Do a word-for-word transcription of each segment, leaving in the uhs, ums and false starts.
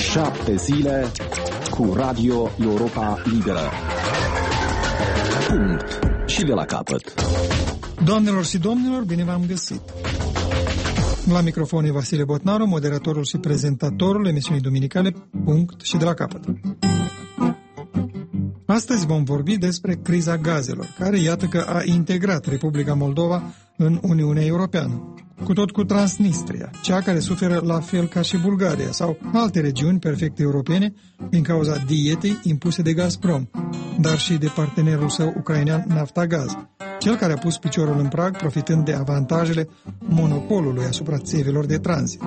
Șapte zile cu Radio Europa Liberă. Punct. Și de la capăt. Doamnelor și domnilor, bine v-am găsit. La microfon e Vasile Botnaru, moderatorul și prezentatorul emisiunii duminicale Punct și de la capăt. Astăzi vom vorbi despre criza gazelor, care iată că a integrat Republica Moldova în Uniunea Europeană, cu tot cu Transnistria, cea care suferă la fel ca și Bulgaria sau alte regiuni perfect europene din cauza dietei impuse de Gazprom, dar și de partenerul său ucrainean Naftagaz, cel care a pus piciorul în prag profitând de avantajele monopolului asupra țevilor de tranzit.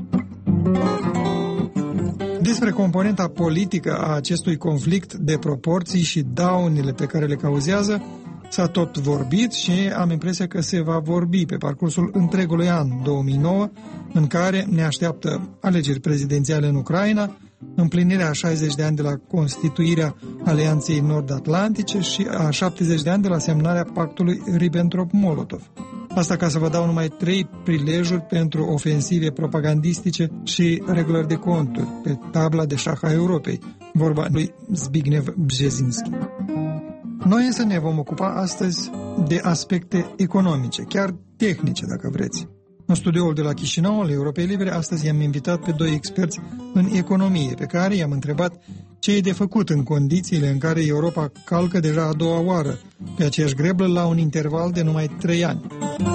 Despre componenta politică a acestui conflict de proporții și daunile pe care le cauzează s-a tot vorbit și am impresia că se va vorbi pe parcursul întregului an două mii nouă, în care ne așteaptă alegeri prezidențiale în Ucraina, împlinirea a șaizeci de ani de la constituirea Alianței Nord-Atlantice și a șaptezeci de ani de la semnarea pactului Ribbentrop-Molotov. Asta ca să vă dau numai trei prilejuri pentru ofensive propagandistice și reglări de conturi pe tabla de șah a Europei, vorba lui Zbigniew Brzezinski. Noi însă ne vom ocupa astăzi de aspecte economice, chiar tehnice, dacă vreți. În studioul de la Chișinău, al Europei Libere, astăzi i-am invitat pe doi experți în economie, pe care i-am întrebat ce e de făcut în condițiile în care Europa calcă deja a doua oară pe aceeași greblă la un interval de numai trei ani.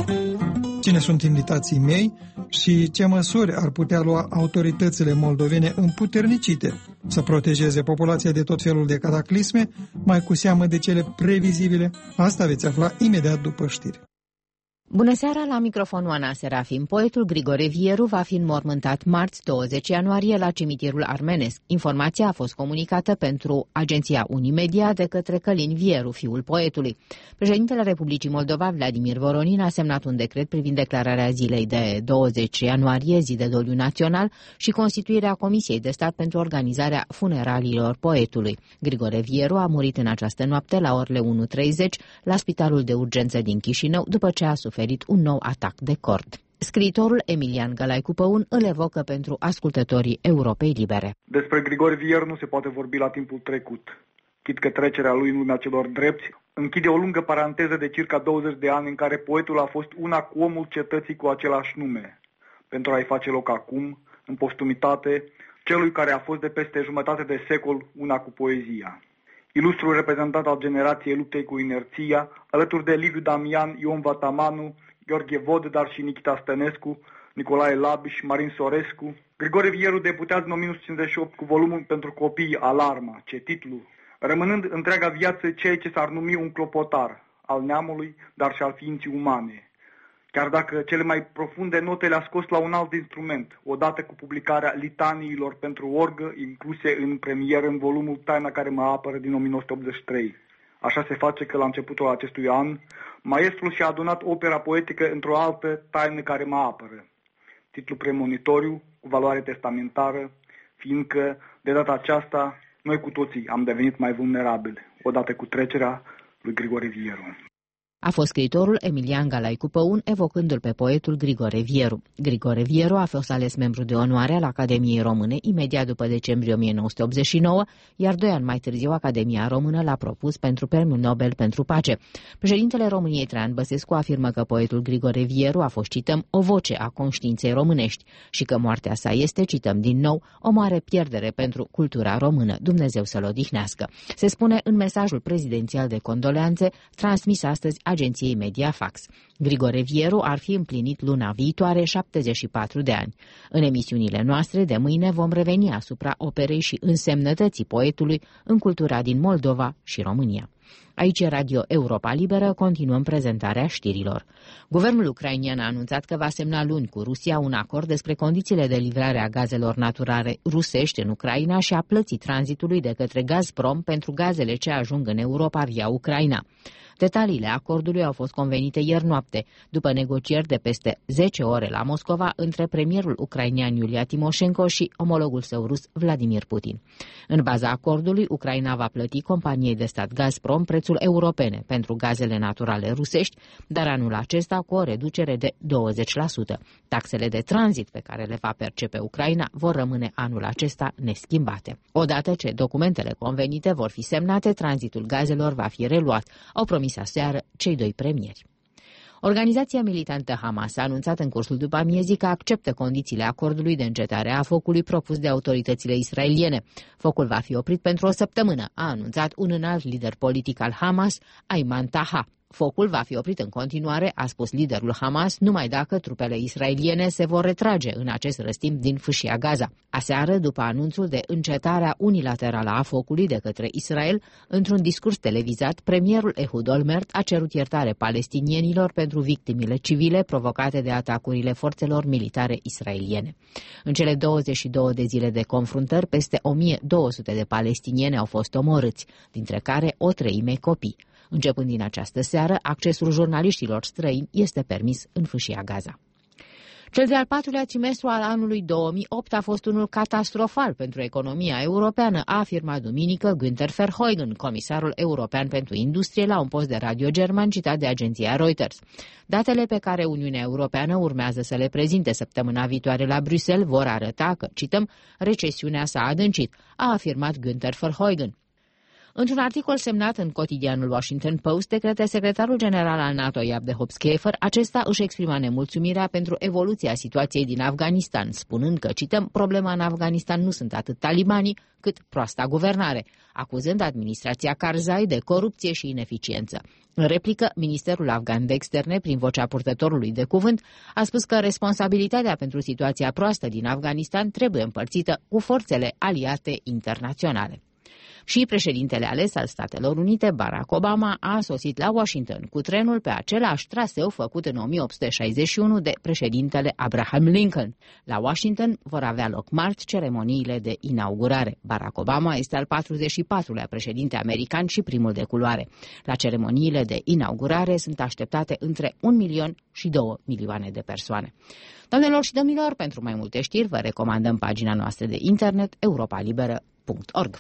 Cine sunt invitații mei și ce măsuri ar putea lua autoritățile moldovene împuternicite să protejeze populația de tot felul de cataclisme, mai cu seamă de cele previzibile, asta veți afla imediat după știri. Bună seara, la microfonul Ana Serafim. Poetul Grigore Vieru va fi înmormântat marți douăzeci ianuarie la cimitirul armenesc. Informația a fost comunicată pentru agenția Unimedia de către Călin Vieru, fiul poetului. Președintele Republicii Moldova, Vladimir Voronin, a semnat un decret privind declararea zilei de douăzeci ianuarie, zi de doliu național, și constituirea Comisiei de Stat pentru organizarea funeraliilor poetului. Grigore Vieru a murit în această noapte la orele unu treizeci la Spitalul de Urgență din Chișinău, după ce a suferit un nou atac de cord. Scriitorul Emilian Gălaicu Păun îl evocă pentru ascultătorii Europei Libere. Despre Grigore Vieru nu se poate vorbi la timpul trecut. Chit că trecerea lui în lumea celor drepți închide o lungă paranteză de circa douăzeci de ani în care poetul a fost una cu omul cetății cu același nume, pentru a-i face loc acum, în postumitate, celui care a fost de peste jumătate de secol una cu poezia. Ilustrul reprezentant al generației luptei cu inerția, alături de Liviu Damian, Ion Vatamanu, Gheorghe Vod, dar și Nikita Stănescu, Nicolae Labiș, Marin Sorescu. Grigore Vieru debutează în o mie nouă sute cincizeci și opt cu volumul pentru copii Alarma, ce titlu, rămânând întreaga viață ceea ce s-ar numi un clopotar al neamului, dar și al ființii umane. Chiar dacă cele mai profunde note le-a scos la un alt instrument, odată cu publicarea litaniilor pentru orgă, incluse în premieră în volumul Taina care mă apără din o mie nouă sute optzeci și trei. Așa se face că la începutul acestui an, maestrul și-a adunat opera poetică într-o altă Taină care mă apără. Titlu premonitoriu, cu valoare testamentară, fiindcă, de data aceasta, noi cu toții am devenit mai vulnerabili, odată cu trecerea lui Grigore Vieru. A fost scriitorul Emilian Gălaicu Păun, evocându-l pe poetul Grigore Vieru. Grigore Vieru a fost ales membru de onoare al Academiei Române imediat după decembrie o mie nouă sute optzeci și nouă, iar doi ani mai târziu Academia Română l-a propus pentru Premiul Nobel pentru Pace. Președintele României Traian Băsescu afirmă că poetul Grigore Vieru a fost, cităm, o voce a conștiinței românești și că moartea sa este, cităm din nou, o mare pierdere pentru cultura română. Dumnezeu să-l odihnească. Se spune în mesajul prezidențial de condoleanțe transmis astăzi agenției Mediafax. Grigore Vieru ar fi împlinit luna viitoare șaptezeci și patru de ani. În emisiunile noastre de mâine vom reveni asupra operei și însemnătății poetului în cultura din Moldova și România. Aici e Radio Europa Liberă, continuăm prezentarea știrilor. Guvernul ucrainian a anunțat că va semna luni cu Rusia un acord despre condițiile de livrare a gazelor naturale rusești în Ucraina și a plății tranzitului de către Gazprom pentru gazele ce ajung în Europa via Ucraina. Detaliile acordului au fost convenite ieri noapte, după negocieri de peste zece ore la Moscova între premierul ucrainean Iulia Timoșenko și omologul său rus Vladimir Putin. În baza acordului, Ucraina va plăti companiei de stat Gazprom prețul europene pentru gazele naturale rusești, dar anul acesta cu o reducere de douăzeci la sută. Taxele de tranzit pe care le va percepe Ucraina vor rămâne anul acesta neschimbate. Odată ce documentele convenite vor fi semnate, tranzitul gazelor va fi reluat, au promis aseară cei doi premieri. Organizația militantă Hamas a anunțat în cursul după amiezii că acceptă condițiile acordului de încetare a focului propus de autoritățile israeliene. Focul va fi oprit pentru o săptămână, a anunțat un înalt lider politic al Hamas, Ayman Taha. Focul va fi oprit în continuare, a spus liderul Hamas, numai dacă trupele israeliene se vor retrage în acest răstimp din fâșia Gaza. Aseară, după anunțul de încetarea unilaterală a focului de către Israel, într-un discurs televizat, premierul Ehud Olmert a cerut iertare palestinienilor pentru victimile civile provocate de atacurile forțelor militare israeliene. În cele douăzeci și două de zile de confruntări, peste o mie două sute de palestinieni au fost omorâți, dintre care o treime copii. Începând din această seară, accesul jurnaliștilor străini este permis în fâșia Gaza. Cel de-al patrulea trimestru al anului două mii opt a fost unul catastrofal pentru economia europeană, a afirmat duminică Günther Verheugen, comisarul european pentru industrie, la un post de radio german citat de agenția Reuters. Datele pe care Uniunea Europeană urmează să le prezinte săptămâna viitoare la Bruxelles vor arăta că, cităm, recesiunea s-a adâncit, a afirmat Günther Verheugen. Într-un articol semnat în cotidianul Washington Post de către secretarul general al NATO, Jaap de Hoop Scheffer, acesta își exprima nemulțumirea pentru evoluția situației din Afganistan, spunând că, cităm, problema în Afganistan nu sunt atât talibanii, cât proasta guvernare, acuzând administrația Karzai de corupție și ineficiență. În replică, Ministerul Afgan de Externe, prin vocea purtătorului de cuvânt, a spus că responsabilitatea pentru situația proastă din Afganistan trebuie împărțită cu forțele aliate internaționale. Și președintele ales al Statelor Unite, Barack Obama, a sosit la Washington cu trenul pe același traseu făcut în o mie opt sute șaizeci și unu de președintele Abraham Lincoln. La Washington vor avea loc marți ceremoniile de inaugurare. Barack Obama este al patruzeci și patrulea președinte american și primul de culoare. La ceremoniile de inaugurare sunt așteptate între un milion și două milioane de persoane. Doamnelor și domnilor, pentru mai multe știri vă recomandăm pagina noastră de internet europa liberă punct org.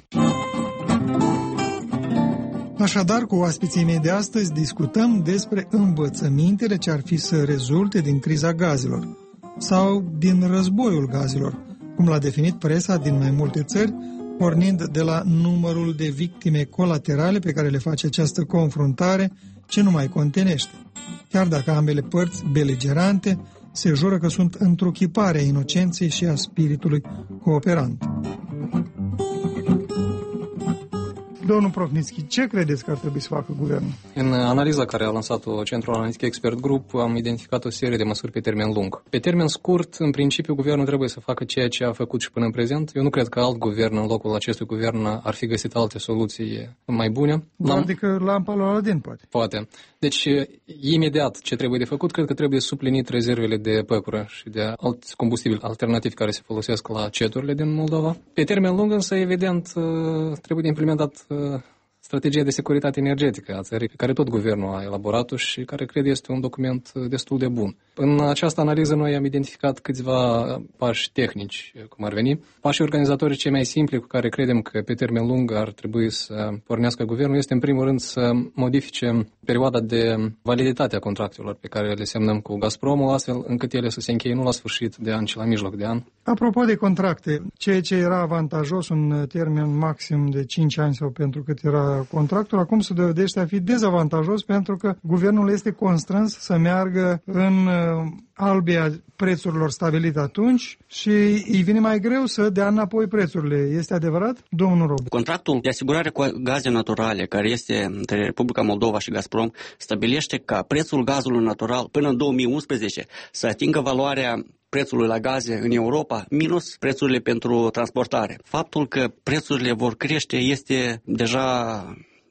Așadar, cu oaspeții mei de astăzi discutăm despre învățămintele ce ar fi să rezulte din criza gazelor sau din războiul gazelor, cum l-a definit presa din mai multe țări, pornind de la numărul de victime colaterale pe care le face această confruntare, ce nu mai contenește, chiar dacă ambele părți beligerante se jură că sunt întruchiparea inocenței și a spiritului cooperant. Domnul Profnitski, ce credeți că ar trebui să facă guvernul? În analiza care a lansat-o Centrul Analitic Expert Group, am identificat o serie de măsuri pe termen lung. Pe termen scurt, în principiu, guvernul trebuie să facă ceea ce a făcut și până în prezent. Eu nu cred că alt guvern, în locul acestui guvern, ar fi găsit alte soluții mai bune. Adică lampa lui Aladin, poate. Poate. Deci, imediat, ce trebuie de făcut, cred că trebuie suplinit rezervele de păcură și de alți combustibili alternativi care se folosesc la ceturile din Moldova. Pe termen lung, însă, evident, trebuie de implementat strategia de securitate energetică a țării, pe care tot guvernul a elaborat-o și care cred este un document destul de bun. În această analiză noi am identificat câțiva pași tehnici, cum ar veni. Pașii organizatori cei mai simpli cu care credem că pe termen lung ar trebui să pornească guvernul este în primul rând să modifice perioada de validitate a contractelor pe care le semnăm cu Gazpromul, astfel încât ele să se încheie nu la sfârșit de an, ci la mijloc de an. Apropo de contracte, ceea ce era avantajos un termen maxim de cinci ani sau pentru cât era contractul, acum se dovedește a fi dezavantajos pentru că guvernul este constrâns să meargă în albia prețurilor stabilite atunci și îi vine mai greu să dea înapoi prețurile. Este adevărat, domnul Rob? Contractul de asigurare cu gaze naturale, care este între Republica Moldova și Gazprom, stabilește ca prețul gazului natural până în două mii unsprezece să atingă valoarea prețului la gaze în Europa minus prețurile pentru transportare. Faptul că prețurile vor crește este deja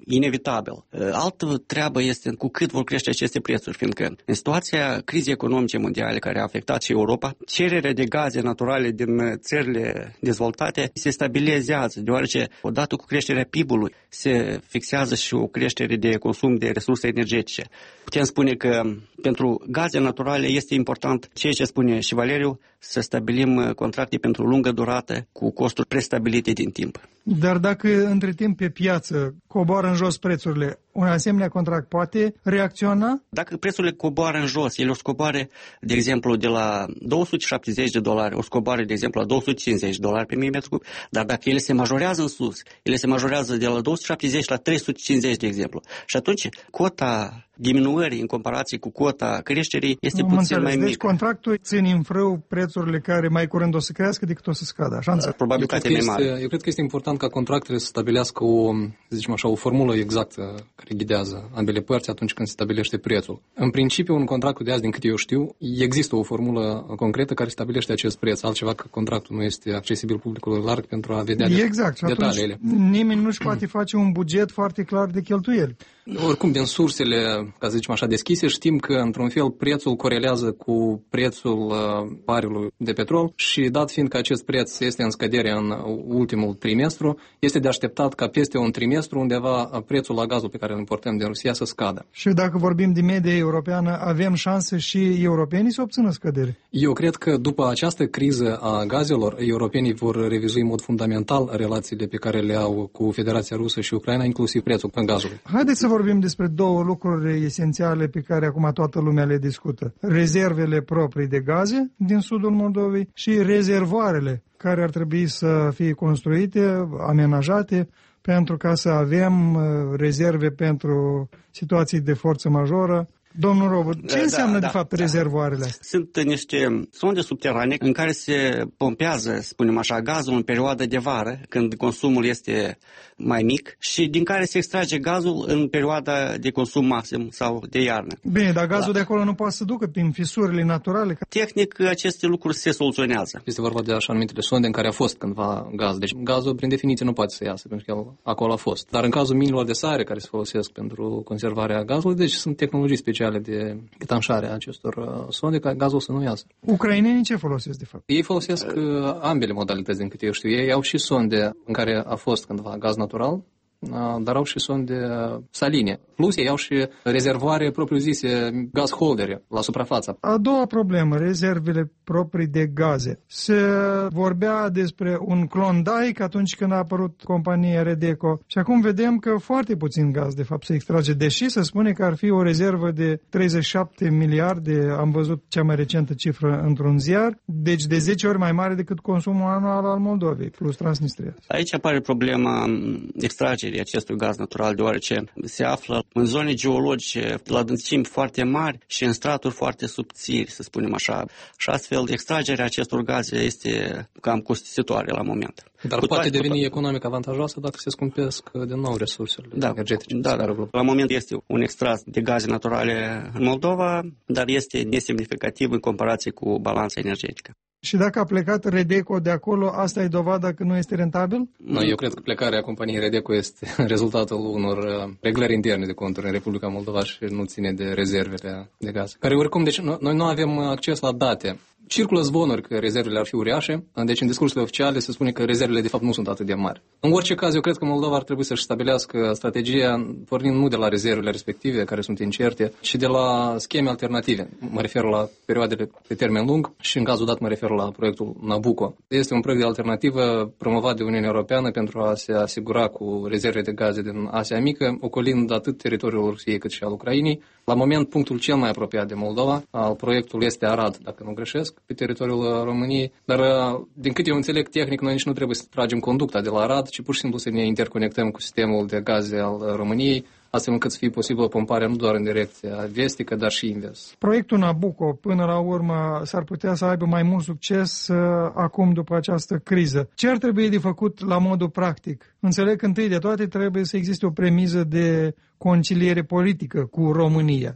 inevitabil. Altă treabă este cu cât vor crește aceste prețuri, fiindcă în situația crizei economice mondiale care a afectat și Europa, cererea de gaze naturale din țările dezvoltate se stabilizează, deoarece odată cu creșterea P I B-ului se fixează și o creștere de consum de resurse energetice. Putem spune că pentru gaze naturale este important, ceea ce spune și Valeriu, să stabilim contracte pentru lungă durată cu costuri prestabilite din timp. Dar dacă între timp pe piață coboară în jos prețurile, un asemenea contract poate reacționa? Dacă prețurile coboară în jos, ele o scoboare, de exemplu, de la două sute șaptezeci de dolari, o scoboare, de exemplu, la două sute cincizeci de dolari pe milimetru cub, dar dacă ele se majorează în sus, ele se majorează de la două sute șaptezeci la trei sute cincizeci, de exemplu. Și atunci, cota diminuării în comparație cu cota creșterii este Am puțin înțeles. mai Deci mică. contractul ține în frâu prețurile care mai curând o să crească decât o să scadă. Așa înțeleg. Probabilitatea mai mare. Eu cred că este important ca contractele să stabilească o, să zicem așa, o formulă exactă care ghidează ambele părți atunci când se stabilește prețul. În principiu, un contract de azi, din câte eu știu, există o formulă concretă care stabilește acest preț, altceva că contractul nu este accesibil publicului larg pentru a vedea exact. detaliile. Nimeni nu-și poate face un buget foarte clar de cheltuieli. Oricum, din sursele, ca să zicem așa, deschise, știm că, într-un fel, prețul corelează cu prețul uh, barelului de petrol și, dat fiind că acest preț este în scădere în ultimul trimestru, este de așteptat ca peste un trimestru undeva prețul la gazul pe care îl importăm din Rusia să scadă. Și dacă vorbim de media europeană, avem șanse și europenii să obțină scădere? Eu cred că după această criză a gazelor, europenii vor revizui în mod fundamental relațiile pe care le au cu Federația Rusă și Ucraina, inclusiv prețul gazului. Haideți să vorbim despre două lucruri esențiale pe care acum toată lumea le discută. Rezervele proprii de gaze din sudul Moldovei și rezervoarele care ar trebui să fie construite, amenajate, pentru ca să avem rezerve pentru situații de forță majoră. Domnul Robu, ce da, înseamnă da, de fapt da. rezervoarele astea? Sunt niște sonde subterane în care se pompează, spunem așa, gazul în perioada de vară, când consumul este mai mic, și din care se extrage gazul în perioada de consum maxim sau de iarnă. Bine, dar gazul da. de acolo nu poate să ducă prin fisurile naturale? Tehnic, aceste lucruri se soluționează. Este vorba de așa numitele sonde în care a fost cândva gaz. Deci gazul, prin definiție, nu poate să iasă, pentru că el acolo a fost. Dar în cazul minilor de sare care se folosesc pentru conservarea gazului, deci sunt tehnologii speciale de detanșare a acestor uh, sonde ca gazul să nu iasă. Ucrainenii ce folosesc de fapt? Ei folosesc uh, ambele modalități, din câte eu știu. Ei au și sonde în care a fost cândva gaz natural, dar au și sonde saline. Plus ei au și rezervoare propriu-zise, gaz holdere la suprafață. A doua problemă, rezervele proprii de gaze. Se vorbea despre un Klondike atunci când a apărut compania Redeco și acum vedem că foarte puțin gaz de fapt se extrage, deși se spune că ar fi o rezervă de treizeci și șapte miliarde, am văzut cea mai recentă cifră într-un ziar, deci de zece ori mai mare decât consumul anual al Moldovei, plus Transnistria. Aici apare problema extragerii acestui gaz natural, deoarece se află în zone geologice la adâncimi foarte mari și în straturi foarte subțiri, să spunem așa. Și astfel, extragerea acestor gaze este cam costisitoare la moment. Dar Cu poate toate, deveni economic avantajoasă dacă se scumpesc din nou resursele da, energetice. Da, da. La moment este un extras de gaze naturale în Moldova, dar este nesemnificativ în comparație cu balanța energetică. Și dacă a plecat Redeco de acolo, asta e dovada că nu este rentabil? No, eu cred că plecarea companiei Redeco este rezultatul unor reglări interne de conturi în Republica Moldova și nu ține de rezervele de gaz. Care oricum, deci noi nu avem acces la date. Circulă zvonuri că rezervele ar fi uriașe, deci în discursurile oficiale se spune că rezervele de fapt nu sunt atât de mari. În orice caz, eu cred că Moldova ar trebui să-și stabilească strategia pornind nu de la rezervele respective, care sunt incerte, ci de la scheme alternative. Mă refer la perioadele pe termen lung și în cazul dat mă refer la proiectul Nabucco. Este un proiect de alternativă promovat de Uniunea Europeană pentru a se asigura cu rezerve de gaze din Asia Mică, ocolind atât teritoriul Rusiei cât și al Ucrainei. La moment, punctul cel mai apropiat de Moldova al proiectului este Arad, dacă nu greșesc, pe teritoriul României, dar din cât eu înțeleg tehnic, noi nici nu trebuie să tragem conducta de la Arad, ci pur și simplu să ne interconectăm cu sistemul de gaze al României, astfel încât să fie posibilă pomparea nu doar în direcția vestică, dar și invers. Proiectul Nabucco, până la urmă, s-ar putea să aibă mai mult succes uh, acum după această criză. Ce ar trebui de făcut la modul practic? Înțeleg că întâi de toate trebuie să existe o premiză de conciliere politică cu România.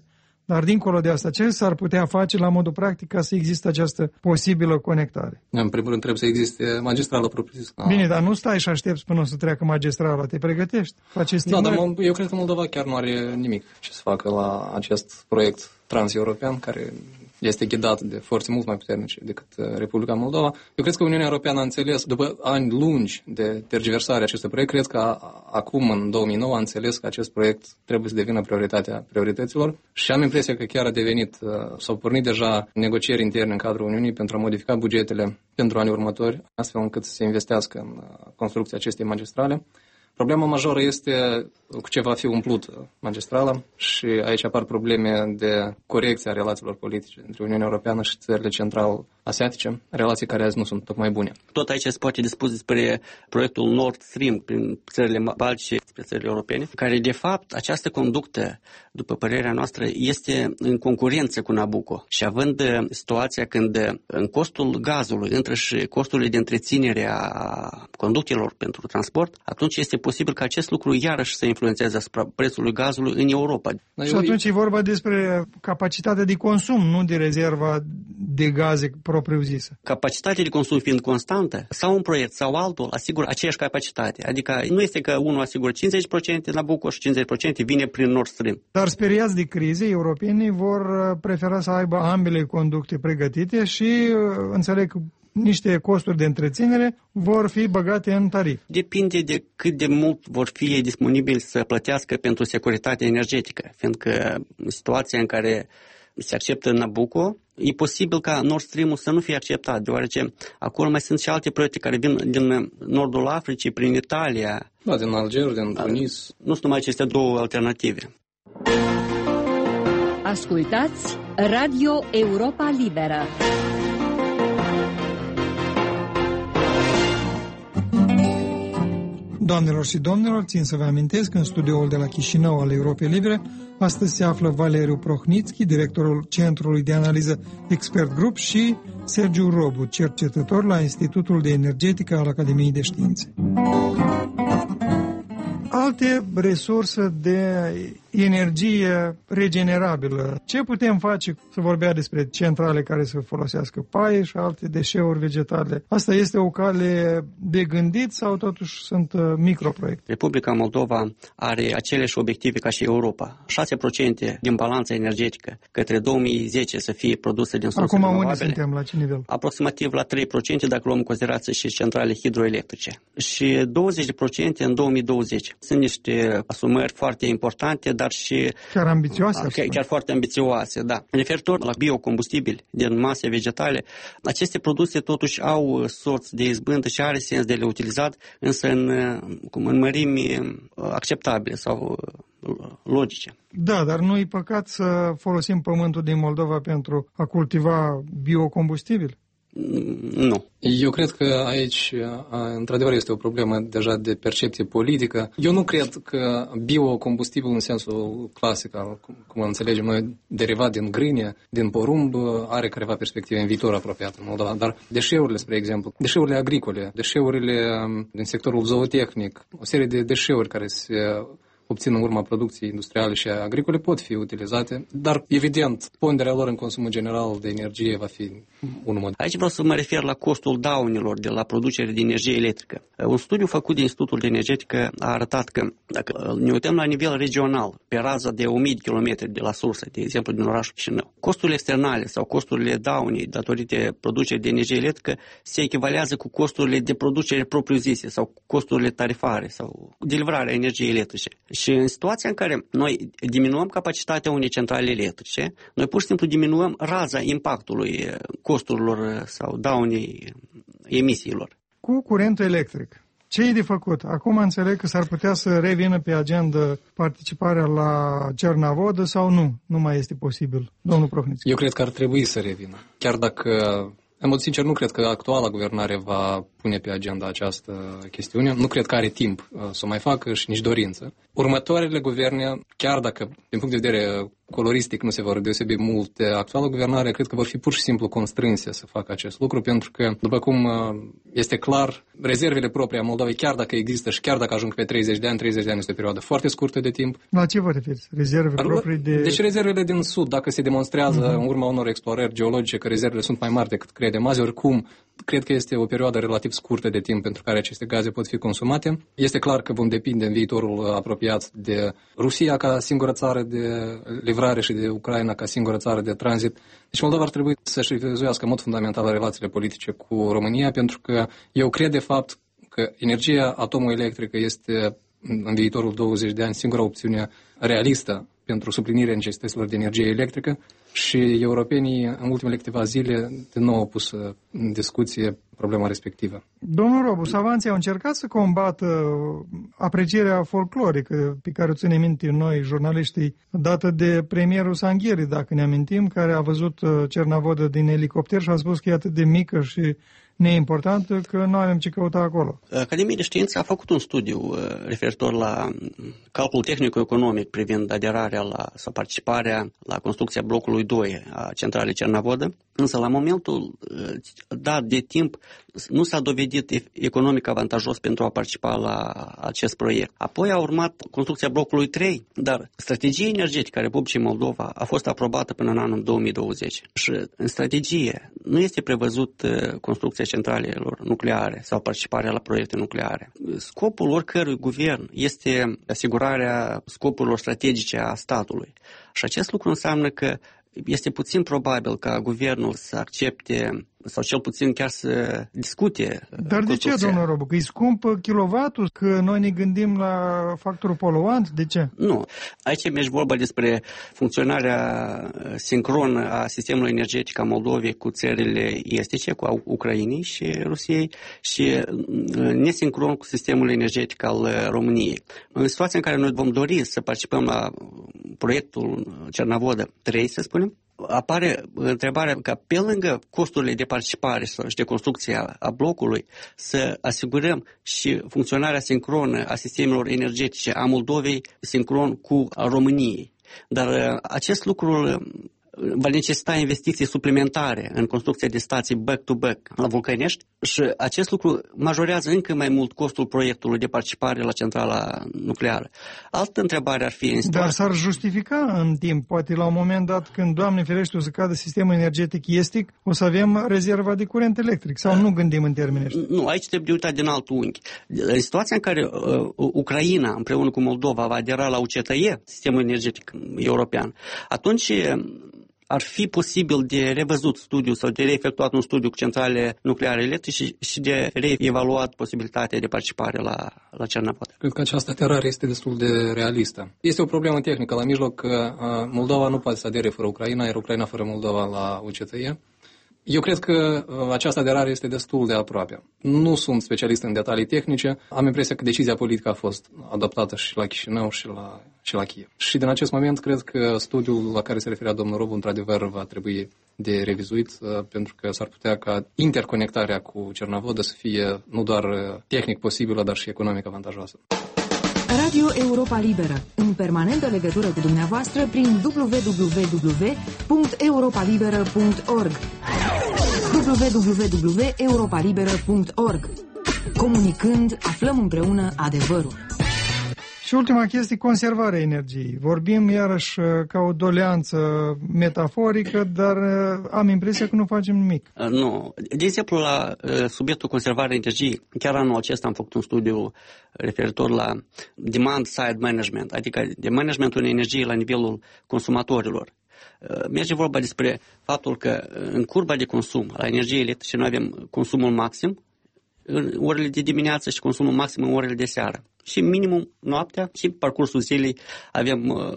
Dar dincolo de asta, ce s-ar putea face la modul practic ca să existe această posibilă conectare? În primul rând trebuie să existe magistrală propriu-zisă. Bine, dar nu stai și aștepți până o să treacă magistrala, te pregătești, faci estimări. Da, dar eu cred că Moldova chiar nu are nimic ce să facă la acest proiect transeuropean, care este ghidat de forțe mult mai puternice decât Republica Moldova. Eu cred că Uniunea Europeană a înțeles, după ani lungi de tergiversare acestui proiect, cred că acum, în două mii nouă, a înțeles că acest proiect trebuie să devină prioritatea priorităților și am impresia că chiar a devenit, s-au pornit deja negocieri interne în cadrul Uniunii pentru a modifica bugetele pentru anii următori, astfel încât să se investească în construcția acestei magistrale. Problema majoră este cu ce va fi umplut magistrala și aici apar probleme de corecție a relațiilor politice între Uniunea Europeană și țările central-asiatice, relații care azi nu sunt tocmai bune. Tot aici se poate dispus despre proiectul Nord Stream prin țările baltice, spre țările europene, care de fapt această conductă, după părerea noastră, este în concurență cu Nabucco și având situația când în costul gazului intră și costurile de întreținere a conductelor pentru transport, atunci este posibil ca acest lucru iarăși să influențeze asupra prețului gazului în Europa. Și atunci e vorba despre capacitatea de consum, nu de rezerva de gaze propriu-zisă. Capacitatea de consum fiind constantă, sau un proiect sau altul asigură aceeași capacitate. Adică nu este că unul asigură cincizeci la sută Nabucco și cincizeci la sută vine prin Nord Stream. Dar speriați de crize, europenii vor prefera să aibă ambele conducte pregătite și înțeleg că niște costuri de întreținere vor fi băgate în tarif. Depinde de cât de mult vor fi disponibili să plătească pentru securitatea energetică, fiindcă în situația în care se acceptă Nabucco, e posibil ca Nord Stream-ul să nu fie acceptat, deoarece acolo mai sunt și alte proiecte care vin din nordul Africii, prin Italia. Da, din Alger, din Tunis. Nu sunt numai aceste două alternative. Ascultați Radio Europa Liberă. Doamnelor și domnilor, țin să vă amintesc că în studioul de la Chișinău al Europei Libere astăzi se află Valeriu Prohnitski, directorul Centrului de Analiză Expert Group, și Sergiu Robu, cercetător la Institutul de Energetică al Academiei de Științe. Alte resurse de energie regenerabilă. Ce putem face? Se vorbea despre centrale care să folosească paie și alte deșeuri vegetale. Asta este o cale de gândit sau totuși sunt microproiecte? Republica Moldova are aceleași obiective ca și Europa. șase la sută din balanța energetică către două mii zece să fie produsă din surse renovabile. Acum unde suntem? La ce nivel? Aproximativ la trei la sută dacă luăm în considerație și centrale hidroelectrice. Și douăzeci la sută în două mii douăzeci. Sunt niște asumări foarte importante, dar și chiar ambițioase. Chiar, chiar foarte ambițioase, da. Referitor la biocombustibili din mase vegetale, aceste produse totuși au sorți de izbândă și are sens de le utilizat, însă în, cum, în mărimi acceptabile sau logice. Da, dar nu e păcat să folosim pământul din Moldova pentru a cultiva biocombustibili? Nu. Eu cred că aici, într-adevăr, este o problemă deja de percepție politică. Eu nu cred că biocombustibil în sensul clasic, cum înțelegem noi, derivat din grâne, din porumb, are careva perspective în viitor apropiat în Moldova. Dar deșeurile, spre exemplu, deșeurile agricole, deșeurile din sectorul zootehnic, o serie de deșeuri care se obțin în urma producției industriale și agricole pot fi utilizate, dar evident ponderea lor în consumul general de energie va fi unul mod. Aici vreau să mă refer la costul daunelor de la producere de energie electrică. Un studiu făcut de Institutul de Energetică a arătat că dacă ne uităm la nivel regional, pe raza de o mie de kilometri de la sursă, de exemplu din orașul Chișinău, costurile externale sau costurile daunei datorită producerii de energie electrică se echivalează cu costurile de producere propriu-zise sau costurile tarifare sau de livrare a energiei electrice. Și în situația în care noi diminuăm capacitatea unei centrale electrice, noi pur și simplu diminuăm raza impactului costurilor sau daunei emisiilor. Cu curentul electric, ce e de făcut? Acum înțeleg că s-ar putea să revină pe agenda participarea la Cernavodă sau nu? Nu mai este posibil, domnul Prohnitski. Eu cred că ar trebui să revină. Chiar dacă, în mod sincer, nu cred că actuala guvernare va pune pe agenda această chestiune. Nu cred că are timp să o mai facă și nici dorință. Următoarele guverne, chiar dacă din punct de vedere coloristic nu se vor deosebi mult de actuala guvernare, cred că vor fi pur și simplu constrânse să facă acest lucru, pentru că, după cum este clar, rezervele proprii a Moldovei, chiar dacă există și chiar dacă ajung pe treizeci de ani, treizeci de ani este o perioadă foarte scurtă de timp. La ce vă referiți? Rezerve proprii de... Deci rezervele din sud, dacă se demonstrează uh-huh. în urma unor explorări geologice că rezervele sunt mai mari decât credem azi, oricum, cred că este o perioadă relativ scurtă de timp pentru care aceste gaze pot fi consumate. Este clar că vom depinde în viitorul apropiat de Rusia ca singură țară de livrare și de Ucraina ca singură țară de tranzit. Deci Moldova ar trebui să-și revizuiască în mod fundamental relațiile politice cu România, pentru că eu cred de fapt că energia atomoelectrică este în viitorul douăzeci de ani singura opțiune realistă pentru suplinirea necesităților de energie electrică și europenii în ultimele câteva zile din nou au pus în discuție problema respectivă. Domnul Robu, savanții au încercat să combată aprecierea folclorică pe care o ținem minte noi, jurnaliștii, dată de premierul Sanghieri, dacă ne amintim, care a văzut Cernavodă din elicopter și a spus că e atât de mică și neimportantă că nu avem ce căuta acolo. Academia de Știință a făcut un studiu referitor la calcul tehnico-economic privind aderarea la, sau participarea la construcția blocului doi a centralei Cernavodă, însă la momentul dat de timp nu s-a dovedit economic avantajos pentru a participa la acest proiect. Apoi a urmat construcția blocului trei, dar strategia energetică a Republicii Moldova a fost aprobată până în anul două mii douăzeci și în strategie nu este prevăzut construcția centralelor nucleare sau participarea la proiecte nucleare. Scopul oricărui guvern este asigurarea scopurilor strategice a statului și acest lucru înseamnă că este puțin probabil ca guvernul să accepte sau cel puțin chiar să discute. Dar de ce, domnul Robu? Că e scump kilovatul? Că noi ne gândim la factorul poluant? De ce? Nu. Aici merge vorba despre funcționarea sincronă a sistemului energetic a Moldovei cu țările estice, cu Ucrainei și Rusiei și nesincron cu sistemul energetic al României. În situația în care noi vom dori să participăm la proiectul Cernavodă trei, să spunem, apare întrebarea ca pe lângă costurile de participare și de construcție a blocului să asigurăm și funcționarea sincronă a sistemelor energetice a Moldovei sincron cu a României. Dar acest lucru va necesita investiții suplimentare în construcția de stații back-to-back la Vulcănești și acest lucru majorează încă mai mult costul proiectului de participare la centrala nucleară. Altă întrebare ar fi... Dar s-ar justifica în timp, poate la un moment dat când, Doamne ferește, o să cadă sistemul energetic estic, o să avem rezerva de curent electric sau nu gândim în termeni ăștia? Nu, aici trebuie uitat din alt unghi. În situația în care uh, Ucraina împreună cu Moldova va adera la U C T E, sistemul energetic european, atunci ar fi posibil de revăzut studiul sau de reefectuat un studiu cu centrale nucleare electrice și, și de reevaluat posibilitatea de participare la, la Cernavodă. Cred că această aderare este destul de realistă. Este o problemă tehnică la mijloc că Moldova nu poate să adere fără Ucraina, iar Ucraina fără Moldova la U C T E. Eu cred că această aderare este destul de aproape. Nu sunt specialist în detalii tehnice, am impresia că decizia politică a fost adoptată și la Chișinău și la, și la Kiev. Și din acest moment cred că studiul la care se referea domnul Robu într-adevăr va trebui de revizuit, pentru că s-ar putea ca interconectarea cu Cernavodă să fie nu doar tehnic posibilă, dar și economic avantajoasă. Radio Europa Liberă, în permanentă legătură cu dumneavoastră prin w w w punct europa liberă punct org w w w punct europa liberă punct org. Comunicând, aflăm împreună adevărul. Și ultima chestie, conservarea energiei. Vorbim iarăși ca o doleanță metaforică, dar am impresia că nu facem nimic. Nu. De exemplu, la subiectul conservarea energiei, chiar anul acesta am făcut un studiu referitor la demand-side management, adică de managementul energiei la nivelul consumatorilor. Merge vorba despre faptul că în curba de consum la energie electrică noi avem consumul maxim în orele de dimineață și consumul maxim în orele de seară. și minimum noaptea și parcursul zilei avem uh,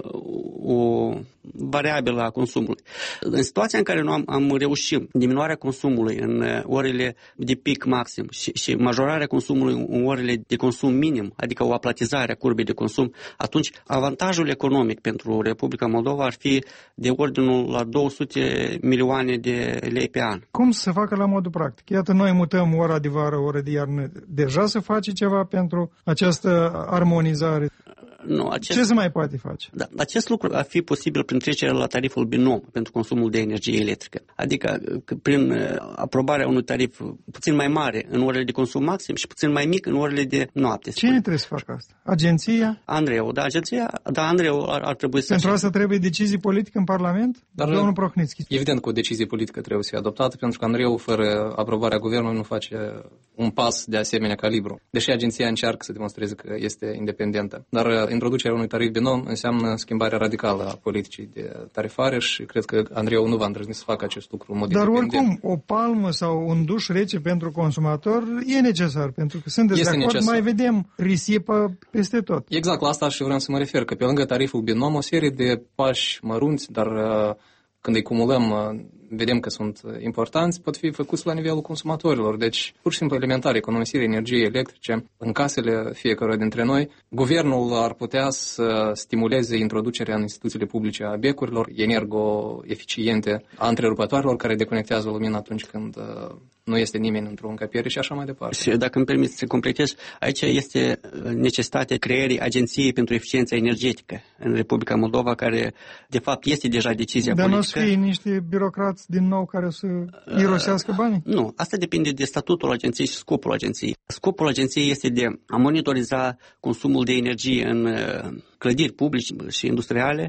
o variabilă a consumului. În situația în care noi am, am reușit diminuarea consumului în uh, orele de pic maxim și, și majorarea consumului în orele de consum minim, adică o aplatizare a curbei de consum, atunci avantajul economic pentru Republica Moldova ar fi de ordinul la două sute milioane de lei pe an. Cum să se facă la modul practic? Iată, noi mutăm ora de vară, ora de iarnă. Deja se face ceva pentru această armonizare? Nu, acest... Ce se mai poate face? Da, acest lucru ar fi posibil prin trecerea la tariful binom pentru consumul de energie electrică. Adică prin aprobarea unui tarif puțin mai mare în orele de consum maxim și puțin mai mic în orele de noapte. Cine trebuie să facă asta? Agenția? Andreu, da, agenția, da, Andreu ar, ar trebui să... Pentru asta trebuie decizii politice în Parlament? Dar domnul Prohnitski. Evident că o decizie politică trebuie să fie adoptată, pentru că Andreu, fără aprobarea guvernului, nu face un pas de asemenea calibru. Deși agenția încearcă să demonstreze că este independentă. Dar introducerea unui tarif binom înseamnă schimbarea radicală a politicii de tarifare și cred că Andreu nu va îndrăzni să facă acest lucru în mod Dar independent. oricum, o palmă sau un duș rece pentru consumator e necesar, pentru că sunteți de acord, necesar. Mai vedem risipă peste tot. Exact, la asta și vreau să mă refer, că pe lângă tariful binom o serie de pași mărunți, dar când îi cumulăm, vedem că sunt importanți, pot fi făcuți la nivelul consumatorilor. Deci, pur și simplu elementar, economisirea energiei electrice în casele fiecare dintre noi. Guvernul ar putea să stimuleze introducerea în instituțiile publice a becurilor energo-eficiente, a întrerupătoarelor care deconectează lumina atunci când nu este nimeni într-o încăpere și așa mai departe. Și dacă îmi permiți să completez, aici este necesitatea creării Agenției pentru Eficiența Energetică în Republica Moldova, care de fapt este deja decizia Dar politică. Dar nu o să fie niște birocrați din nou care să irosească banii? Uh, nu, asta depinde de statutul agenției și scopul agenției. Scopul agenției este de a monitoriza consumul de energie în uh, clădiri publice și industriale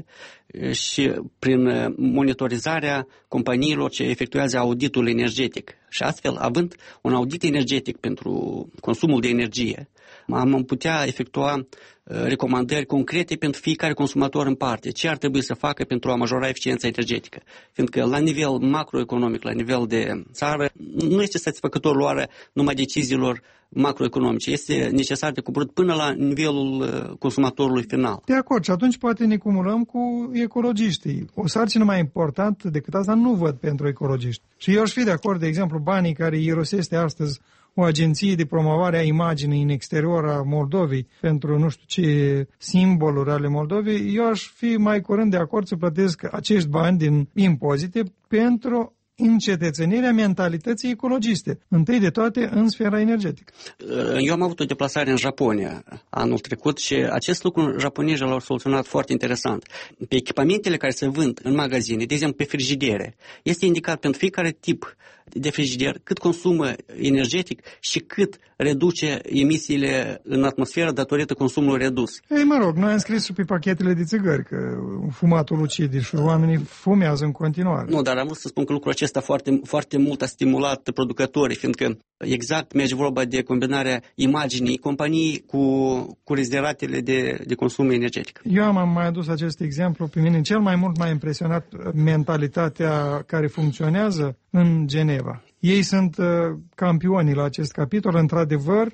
și prin monitorizarea companiilor ce efectuează auditul energetic. Și astfel, având un audit energetic pentru consumul de energie, am putea efectua recomandări concrete pentru fiecare consumator în parte. Ce ar trebui să facă pentru a majora eficiența energetică? Fiindcă la nivel macroeconomic, la nivel de țară, nu este satisfăcător luarea numai deciziilor macroeconomice. Este necesar de coborât până la nivelul consumatorului final. De acord, și atunci poate ne cumulăm cu ecologiștii. O sarcină mai importantă decât asta nu văd pentru ecologiști. Și eu aș fi de acord, de exemplu, banii care iroseste astăzi o agenție de promovare a imaginii în exterior a Moldovei pentru nu știu ce simboluri ale Moldovei, eu aș fi mai curând de acord să plătesc acești bani din impozite pentru încetățenirea mentalității ecologiste, întâi de toate în sfera energetică. Eu am avut o deplasare în Japonia anul trecut și acest lucru japonezii l-au soluționat foarte interesant. Pe echipamentele care se vând în magazine, de exemplu pe frigidere, este indicat pentru fiecare tip de frigider cât consumă energetic și cât reduce emisiile în atmosferă datorită consumului redus. Ei, mă rog, noi am scris și pe pachetele de țigări că fumatul ucide și oamenii fumează în continuare. Nu, dar am vrut să spun că lucrul acesta foarte, foarte mult a stimulat producătorii, fiindcă exact merge vorba de combinarea imaginii companiei cu, cu rezervatele de, de consum energetic. Eu am mai adus acest exemplu. Pe mine cel mai mult m-a impresionat mentalitatea care funcționează în Geneva. Ei sunt uh, campionii la acest capitol. Într-adevăr,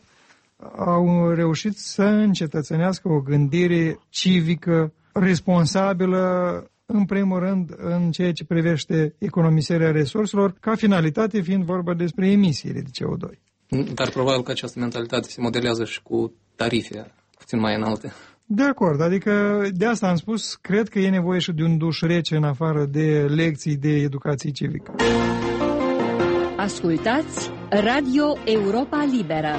au reușit să încetățenească o gândire civică responsabilă, în primul rând, în ceea ce privește economisirea resurselor, ca finalitate fiind vorba despre emisiile de C O doi. Dar probabil că această mentalitate se modelează și cu tarife puțin mai înalte. De acord, adică de asta am spus, cred că e nevoie și de un duș rece în afară de lecții de educație civică. Ascultați Radio Europa Liberă.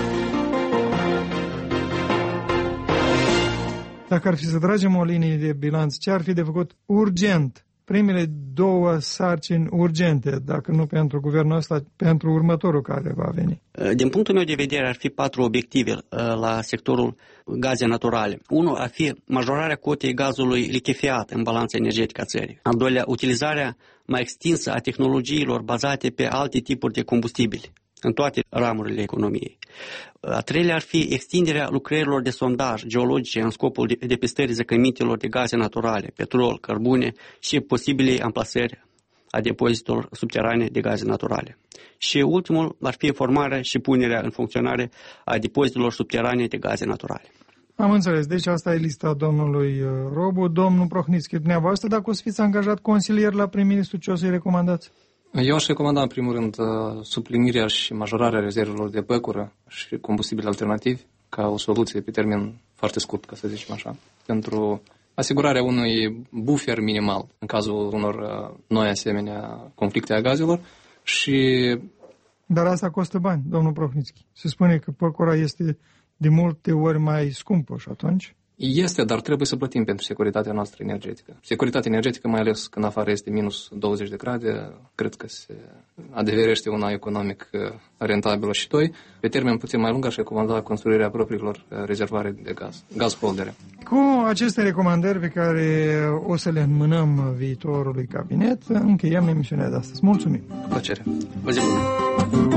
Dacă ar fi să tragem o linie de bilanț, ce ar fi de făcut urgent? Primele două sarcini urgente, dacă nu pentru guvernul ăsta, pentru următorul care va veni. Din punctul meu de vedere, ar fi patru obiective la sectorul gaze naturale. Unul ar fi majorarea cotei gazului lichefiat în balanța energetică a țării. Al doilea, utilizarea mai extinsă a tehnologiilor bazate pe alte tipuri de combustibili în toate ramurile economiei. A treilea ar fi extinderea lucrărilor de sondaj geologice în scopul depistării zăcămintelor de gaze naturale, petrol, cărbune și posibile amplasări a depozitelor subterane de gaze naturale. Și ultimul ar fi formarea și punerea în funcționare a depozitelor subterane de gaze naturale. Am înțeles. Deci asta e lista domnului Robu. Domnul Prohnitski, dumneavoastră, dacă o să fiți angajat consilier la prim-ministru, ce o să-i recomandați? Eu aș recomanda, în primul rând, suplinirea și majorarea rezervelor de păcură și combustibili alternativi ca o soluție pe termen foarte scurt, ca să zicem așa, pentru asigurarea unui buffer minimal în cazul unor noi asemenea conflicte a gazelor și... Dar asta costă bani, domnul Prohnitski. Se spune că păcura este de multe ori mai scumpă și atunci... Este, dar trebuie să plătim pentru securitatea noastră energetică. Securitatea energetică, mai ales când afară este minus douăzeci de grade, cred că se adeverește una economic rentabilă și doi. Pe termen puțin mai lung aș recomanda construirea propriilor rezervoare de gaz, gaz holdere. Cu aceste recomandări pe care o să le înmânăm viitorului cabinet, încheiem emisiunea de astăzi. Mulțumim! Cu plăcere! O zi bună!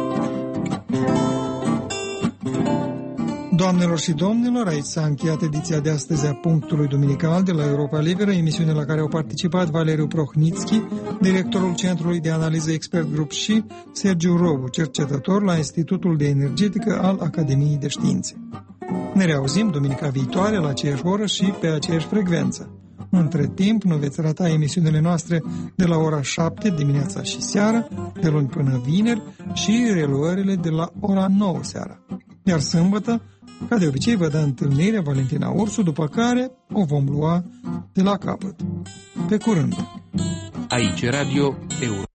Doamnelor și domnilor, aici s-a încheiat ediția de astăzi a Punctului Duminical de la Europa Liberă, emisiune la care au participat Valeriu Prohnitski, directorul Centrului de Analiză Expert Group, și Sergiu Robu, cercetător la Institutul de Energetică al Academiei de Științe. Ne reauzim duminica viitoare la aceeași oră și pe aceeași frecvență. Între timp, nu veți rata emisiunile noastre de la ora șapte dimineața și seara, de luni până vineri, și reluările de la ora nouă seara. Iar sâmbătă, ca de obicei, vă dă întâlnire Valentina Ursu, după care o vom lua de la capăt. Pe curând! Aici Radio Euro.